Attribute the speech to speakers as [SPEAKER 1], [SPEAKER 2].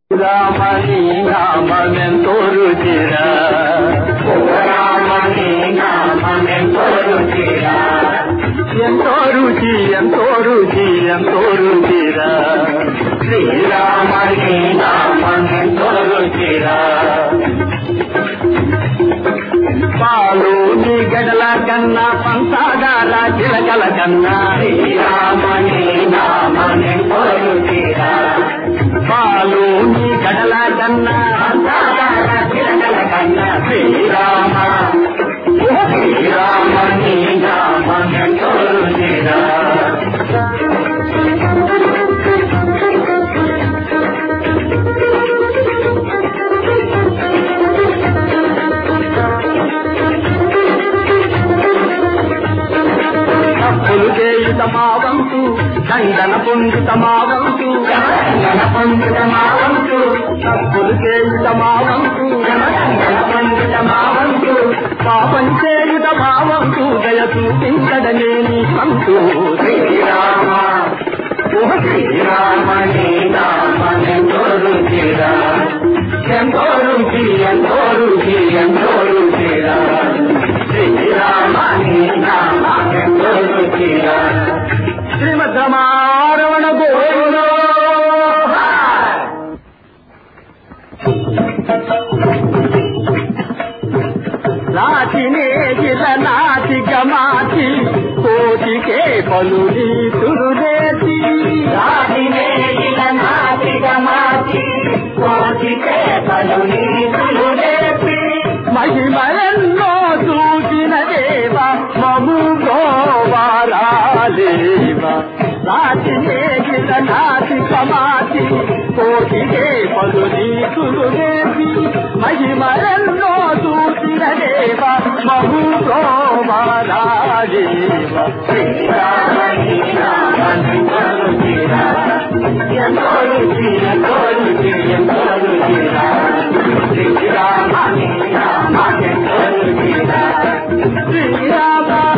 [SPEAKER 1] రామని నామెంతో రుచిరా, రామని నామెంతో రుచిరా, ఎంతో రుచి ఎంతో రుచి ఎంతో రుచిరా, శ్రీరామని నామెంతో రుచిరా. పాలు నీ గడల కన్నా పంచదార చిలకల కన్నా, శ్రీరామని నామెంతో రుచిరా. పాలు నీ గడల కన్నా పంచదార చిలకల కన్నా, శ్రీరామ శ్రీరామని నామెంతో రుచిరా. తమావంతు దండన పొంది తమావంతు, దండన పొంది తమావంతు, తప్పులు చేయి తమావంతు, దండన పొంది తమావంతు, పాపం చేయి తమావంతు, దయ చూపించడమే నీ సంతు. శ్రీరామ శ్రీరామని నామెంతో రుచిరా, ఎంతో రుచి ఎంతో రుచి ఎంతో రుచిరా, శ్రీరామని నామెంతో రుచిరా. శ్రీమద్రమారమణ గోవిందో. నాచినే గిల నాచిక మాచి కోటికే పలు నీతురులేసి, నాచినే గిల నాచిక మాచి కోటికే పలు నీతురులేసి, మహిమలెన్నో చూసిన దేవ మము గోవారాలేవ. నాచినే గిల నాచిక మాచి కోటికే పలు నీతురులేసి, మహిమలెన్నో చూసిన దేవ మము గోవారాలేవ. శ్రీరామని నామెంతో రుచిరా, ఎంతో రుచి ఎంతో రుచి ఎంతో రుచిరా, శ్రీరామని నామెంతో రుచిరా. శ్రీరామ